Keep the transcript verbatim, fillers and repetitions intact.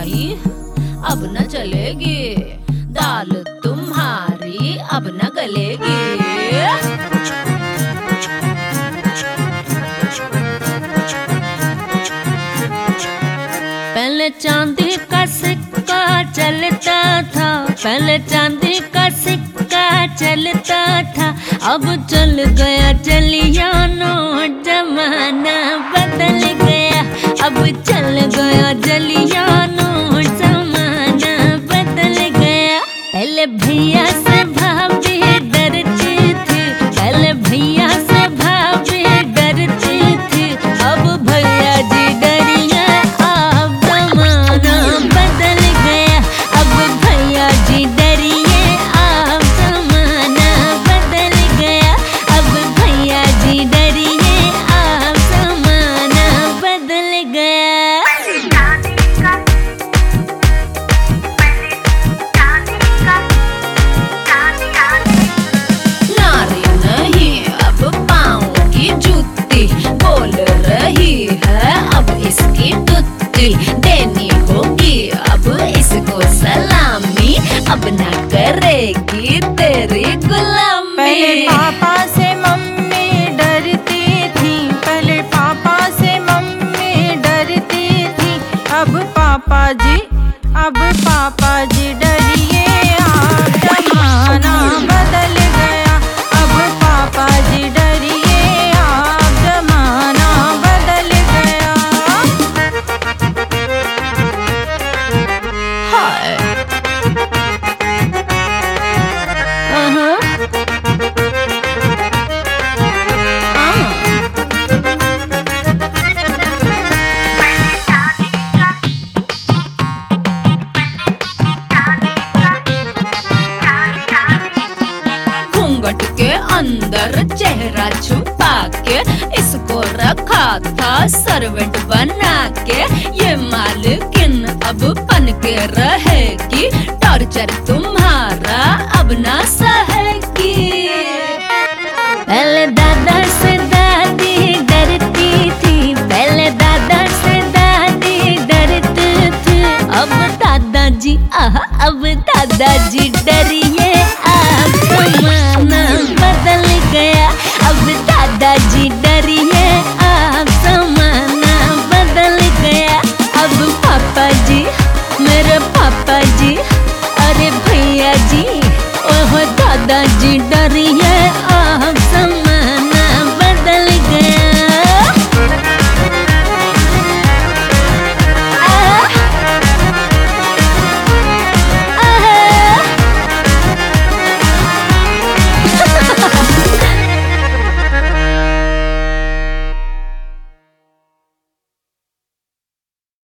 कढ़ाई अब न चलेगी, दाल तुम्हारी अब न गलेगी। पहले चांदी का सिक्का चलता था, पहले चांदी का सिक्का चलता था, अब चल गया चलिया नोट, जमाना बदल गया, अब चल गया चलिया नोट, जमाना बदल गया। पहले भैया से भाभी डरती थी, पहले भैया से भाभी डरती थी, अब भैया जी डरिए, अब जमाना बदल गया, अब भैया जी डरिए, अब जमाना बदल गया, अब भैया जी डरिए, अब जमाना बदल गया। नारी नहीं अब पाँव की जूती, बोल रही है अब इसकी तुत्ती, देनी होगी अब इसको सलामी, अब ना करेगी तेरी गुलामी। पहले पापा से मम्मी डरती थी, पहले पापा से मम्मी डरती थी, अब पापा जी, अब पापा जी डरिए, अब जमाना बदल गया, अब पापा जी डरिए, अब जमाना बदल गया। हाय अहाँ घूंघट के अंदर चेहरा छुपा के इसको रखा था सर्वेंट बना के, ये मालकिन अब बन के रहेगी, टॉर्चर तुम्हारा अब ना सहेगी। पहले दादा से दादी डरती थी, पहले दादा से दादी डरती थी, अब दादाजी आह अब दादाजी डरिए,